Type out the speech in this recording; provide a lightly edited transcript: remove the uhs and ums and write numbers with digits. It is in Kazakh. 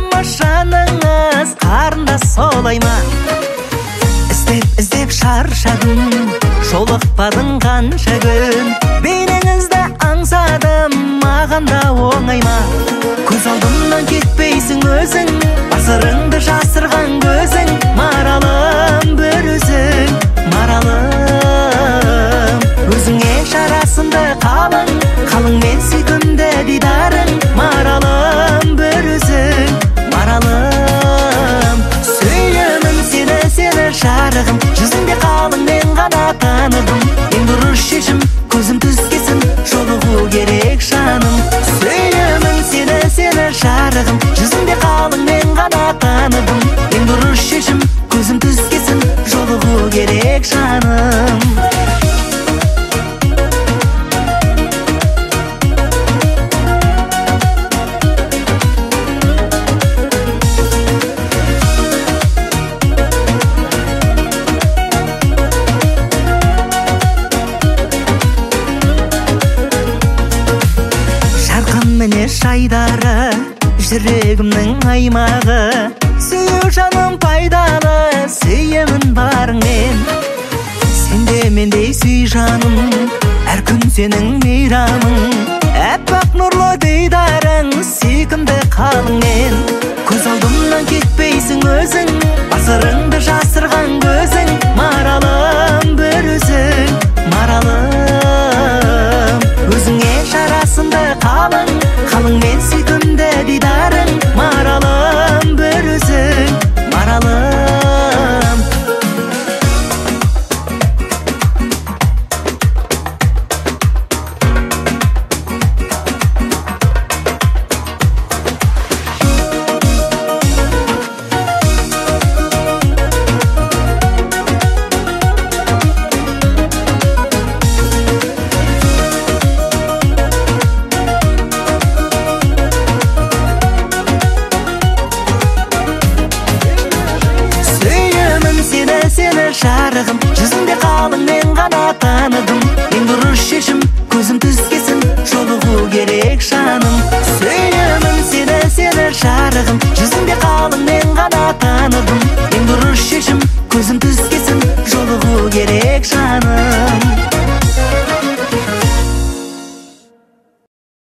жаныңыз қарындас солай ма? Іздеп шаршадым, жолықпадың қанша күн. Бейнеңізді аңсадым, маған да оңай ма? Көз алдымнан кетпейсің өзің, сырыңды жасырған көзің. Маралым бір өзің, маралым. Өзіңе жарасымды қалың, қалың мен сүйкімді дидарың. Маралым бір өзің, маралым. Сүйемін сені жарығым, жүзіңде қалың мен ғана таныдым. Ең дұрыс шешім көзім түскесін, жолығу керек жаным. Сүйемін сені жарығым, жүзіңде қалың мен ғана таныдым. Ең дұрыс шешім көзім түскесін, жолығу керек жаным. Міне шайдары, жүрегімнің аймағы. Сүйеу жаным пайдалы, сүйемін барыңмен. Сенде мендей сүй жаным, әр күн сенің мейрамың. Әппақ нұрлы дидарың, сүйкімді қалыңмен. Көз алдымнан кетпейсің өзің, сырыңды жасырған көзің. Маралым бір өзің, маралым. Өзіңе жарасымды қалың, қалың мен сүйкімді дидарың. Маралым бір өзің, маралым. Жарығым, жүзіңде қалың мен ғана таныдым. Ең дұрыс шешім көзім түскесін,